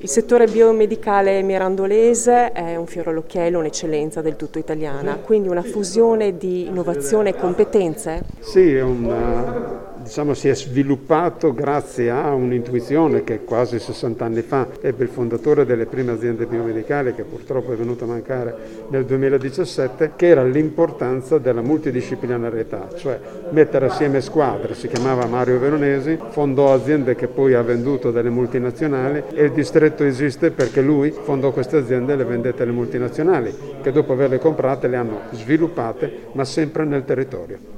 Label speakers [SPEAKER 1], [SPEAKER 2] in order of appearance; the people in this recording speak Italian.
[SPEAKER 1] Il settore biomedicale mirandolese è un fiore all'occhiello, un'eccellenza del tutto italiana, quindi una fusione di innovazione e competenze?
[SPEAKER 2] Sì, si è sviluppato grazie a un'intuizione che quasi 60 anni fa ebbe il fondatore delle prime aziende biomedicali, che purtroppo è venuto a mancare nel 2017, che era l'importanza della multidisciplinarietà, cioè mettere assieme squadre. Si chiamava Mario Veronesi, fondò aziende che poi ha venduto delle multinazionali e il distretto esiste perché lui fondò queste aziende e le vendette alle multinazionali, che dopo averle comprate le hanno sviluppate, ma sempre nel territorio.